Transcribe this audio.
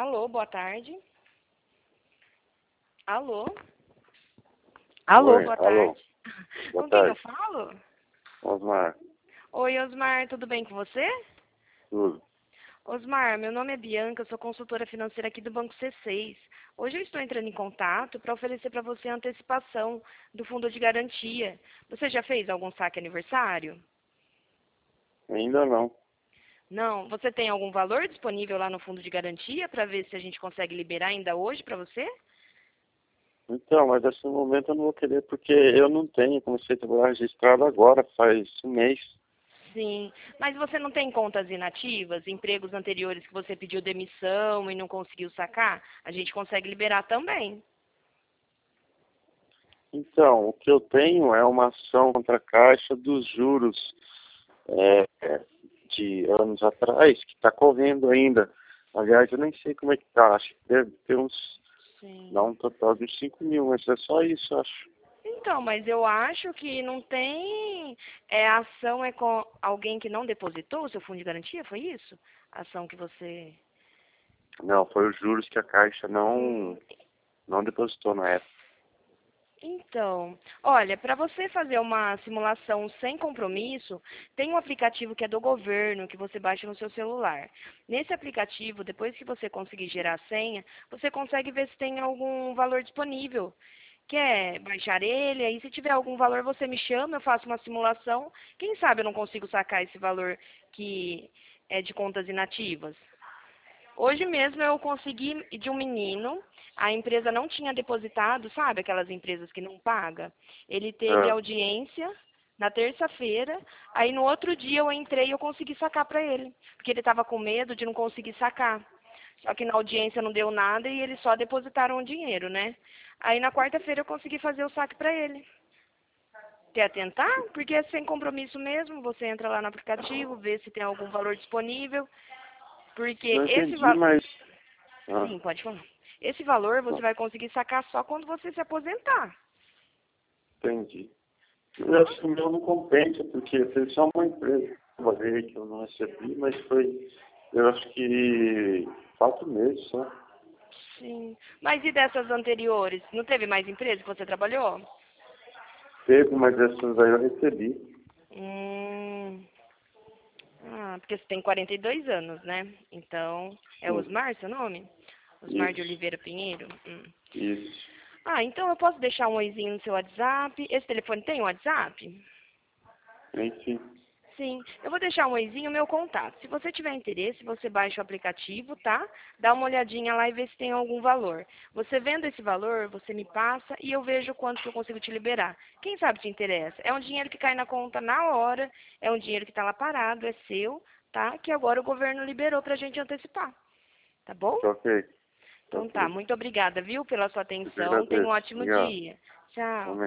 Alô, boa tarde. Alô? Alô, Oi, boa alô, tarde. boa Com quem que eu tarde. falo? Osmar, Oi, Osmar, tudo bem com você? tudo. Osmar, meu nome é Bianca, eu sou consultora financeira aqui do Banco C6. Hoje eu estou entrando em contato para oferecer para você a antecipação do fundo de garantia. Você já fez algum saque aniversário? Ainda não. Não? Você tem algum valor disponível lá no fundo de garantia para ver se a gente consegue liberar ainda hoje para você? Então, mas nesse momento eu não vou querer porque eu não tenho. Comecei a trabalhar registrado agora, faz um mês. Sim, mas você não tem contas inativas, empregos anteriores que você pediu demissão e não conseguiu sacar? A gente consegue liberar também. Então, o que eu tenho é uma ação contra a Caixa dos juros de anos atrás, que está correndo ainda. Aliás, eu nem sei como é que tá. Acho que deve ter dá Sim. um total de uns 5 mil, mas é só isso, acho. Então, mas eu acho que não tem. A ação é com alguém que não depositou o seu fundo de garantia, foi isso? A ação que você. Não, foi os juros que a Caixa Hum, não depositou na época. Então, olha, para você fazer uma simulação sem compromisso, tem um aplicativo que é do governo que você baixa no seu celular. Nesse aplicativo, depois que você conseguir gerar a senha, você consegue ver se tem algum valor disponível. Quer baixar ele? Aí, se tiver algum valor, você me chama, eu faço uma simulação. Quem sabe eu não consigo sacar esse valor que é de contas inativas. Hoje mesmo eu consegui de um menino, a empresa não tinha depositado, sabe aquelas empresas que não pagam? Ele teve Ah, audiência na terça-feira, aí no outro dia eu entrei e eu consegui sacar para ele, porque ele estava com medo de não conseguir sacar. Só que na audiência não deu nada e eles só depositaram o dinheiro, né? Aí na quarta-feira eu consegui fazer o saque para ele. Quer tentar? Porque é sem compromisso mesmo, você entra lá no aplicativo, vê se tem algum valor disponível, porque não esse entendi, valor. mas... Ah, Sim, pode falar. Esse valor você não, vai conseguir sacar só quando você se aposentar, entendi. Eu tá? acho que o meu não compensa, porque foi só uma empresa que eu trabalhei que eu não recebi, mas foi, eu acho que 4 meses só. Sim. Mas e dessas anteriores? Não teve mais empresa que você trabalhou? Teve, mas essas aí eu recebi. Hum. Ah, porque você tem 42 anos, né? Então, é Sim, Osmar seu nome? Osmar de isso, Oliveira Pinheiro? isso. Ah, então eu posso deixar um oizinho no seu WhatsApp. Esse telefone tem WhatsApp? Enfim, Sim, eu vou deixar um oizinho meu contato. Se você tiver interesse, você baixa o aplicativo, tá? Dá uma olhadinha lá e vê se tem algum valor. Você vendo esse valor, você me passa e eu vejo quanto que eu consigo te liberar. Quem sabe te interessa? É um dinheiro que cai na conta na hora, é um dinheiro que está lá parado, é seu, tá? Que agora o governo liberou para a gente antecipar, tá bom? tá ok, tá Então tá, ok. muito obrigada, viu, pela sua Eu que atenção. Tenha um agradeço. ótimo Obrigado. dia. Tchau.